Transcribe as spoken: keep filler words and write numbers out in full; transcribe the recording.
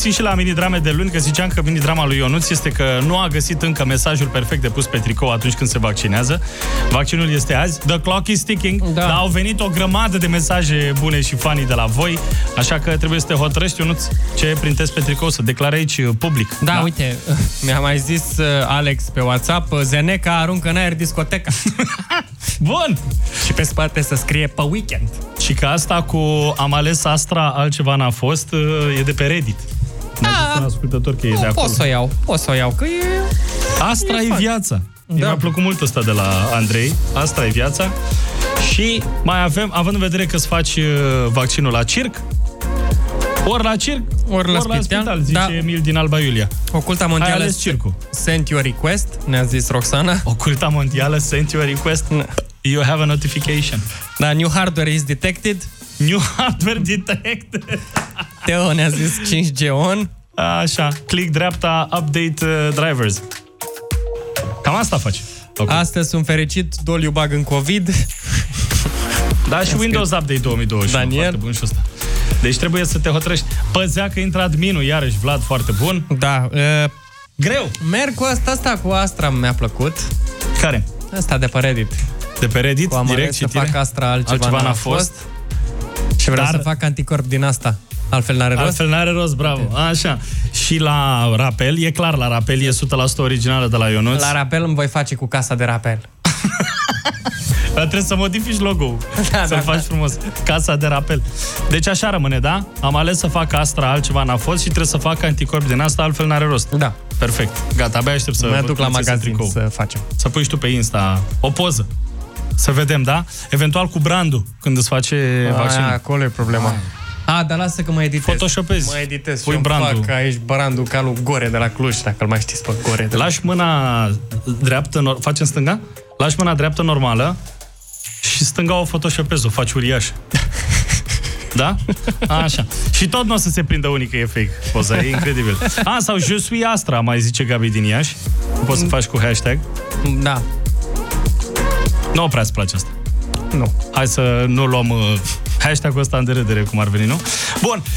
și la mini-drame de luni, că ziceam că mini-drama lui Ionuț este că nu a găsit încă mesajul perfect de pus pe tricou atunci când se vaccinează. Vaccinul este azi. The clock is ticking. Da. Dar au venit o grămadă de mesaje bune și funny de la voi, așa că trebuie să te hotărăști, Ionuț, ce printezi pe tricou, să declare aici public. Da, da? Uite, mi-a mai zis Alex pe WhatsApp, Zeneca aruncă în aer discoteca. Bun! Și pe spate să scrie pe weekend. Și că asta cu am ales Astra, altceva n-a fost, e de pe Reddit. Da, un ascultător că e de acolo. Pot să o iau, pot să o iau, că e... Astra e, e viața. Da. Mi-a plăcut mult ăsta de la Andrei. Astra e viața. Și mai avem, având în vedere că îți faci vaccinul la circ, ori la circ, ori la, ori spital, la spital, zice da. Emil din Alba Iulia. Oculta mondială sent your request, ne-a zis Roxana. Oculta mondială sent your request. No. You have a notification. Da, new hardware is detected. New hardware detected. Teo ne-a zis cinci G on. Așa, click dreapta, update uh, drivers. Cam asta faci. Okay. Astăzi sunt fericit, Doliu bag în COVID. Da, și Windows scris. Update două mii douăzeci și unu. Daniel. Foarte bun și ăsta. Deci trebuie să te hotărăști. Păzea că intră adminul, iarăși, Vlad, foarte bun. Da. Uh, Greu. Merg cu asta, asta cu Astra mi-a plăcut. Care? Asta de pe Reddit. De pe Reddit? Cu direct să fac Astra, altceva, altceva n-a, n-a fost. fost. Și vreau Dar... să fac anticorp din asta. Altfel n-are rost? Altfel n-are rost, bravo. Așa. Și la rapel, e clar, la rapel e o sută la sută originală de la Ionuț. La rapel îmi voi face cu casa de rapel. Dar trebuie să modifici logo-ul. Da, să-l da, faci da. frumos. Casa de rapel. Deci așa rămâne, da? Am ales să fac Astra, altceva n-a fost și trebuie să fac anticorp din asta, altfel n-are rost. Da. Perfect. Gata, abia aștept să mă duc la magazin să facem. Să pui și tu pe Insta o poză. Să vedem, da? Eventual cu brandul, când îți face A, vaccinul. Acolo e problema. Ai. A, dar lasă că mă editez. Photoshopezi. Mă editez Pui și brandul. fac aici brandul ca lui Gore de la Cluj, dacă îl mai știți pe Gore. De Lași mâna dreaptă, faci în stânga? Lași mâna dreaptă normală și stânga o photoshopezi, o faci uriașă. Da? Așa. Și tot nu o să se prindă unii că e fake poza, e incredibil. A, sau Je suis Astra, mai zice Gabi din Iași. Poți să faci cu hashtag. Da. Nu prea îți place asta. Nu. Hai să nu luăm uh, hashtag-ul ăsta în derâdere, cum ar veni, nu? Bun.